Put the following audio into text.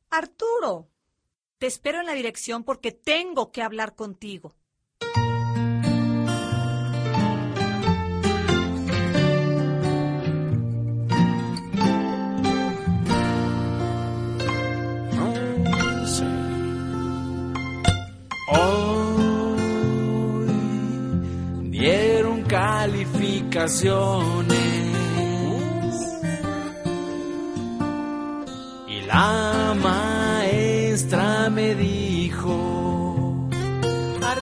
Arturo, te espero en la dirección porque tengo que hablar contigo. Hoy dieron calificaciones y la maestra me dijo: